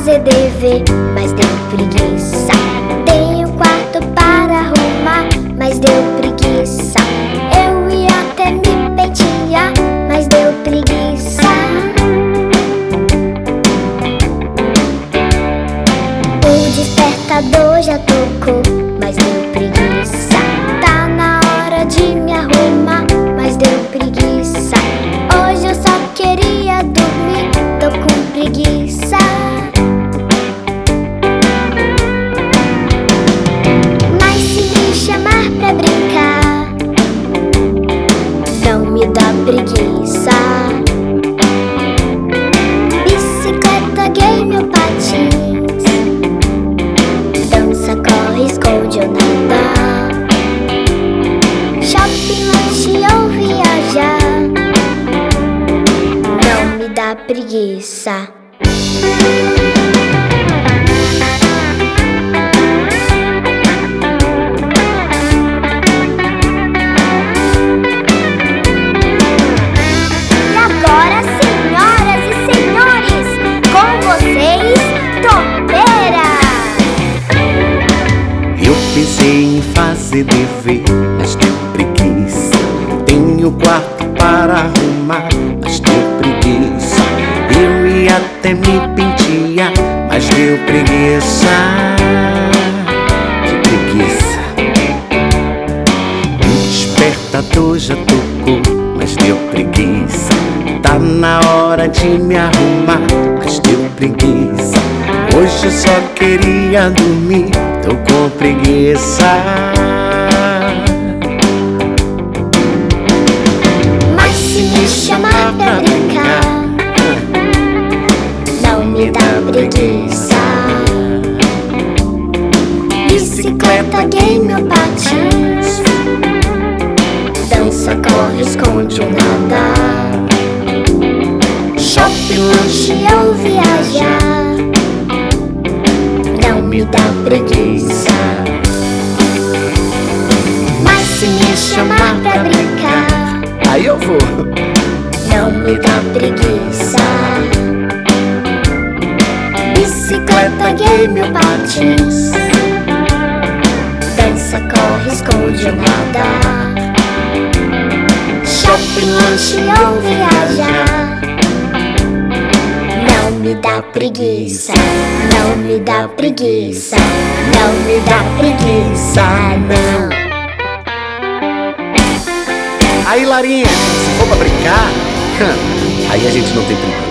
fazer dever, mas deu preguiça. Tenho quarto para arrumar, mas deu preguiça. Eu ia até me pentear, mas deu preguiça. O despertador já tocou, mas deu preguiça. Tá na hora de me arrumar, mas deu preguiça. Hoje eu só queria dormir, tô com preguiça. Mas se me chamar pra brincar, não me dá preguiça. Bicicleta, game ou patins, dança, corre, esconde ou nada, shopping, lanche ou viajar, não me dá preguiça. E agora, senhoras e senhores, com vocês, Topeira! Eu pensei em fazer dever, mas deu preguiça. Tenho quarto para arrumar, mas deu preguiça. Eu ia até me pentear, mas deu preguiça. Que preguiça. O despertador já tocou, mas deu preguiça. Tá na hora de me arrumar, mas deu preguiça. Hoje eu só queria dormir, tô com preguiça. Mas se me chamar pra brincar, não me dá preguiça. Bicicleta, game ou patins, dança, corre, esconde ou nada, shopping, lanche ou viajar, não me dá preguiça. Mas se me chamar pra brincar, Aí eu vou. não me dá preguiça. Bicicleta, game ou patins, dança, corre, esconde ou nada, shopping, lanche ou viajar, não me dá preguiça. Não me dá preguiça. Não me dá preguiça, não. Aí, Larinha, se for pra brincar, aí a gente não tem preguiça.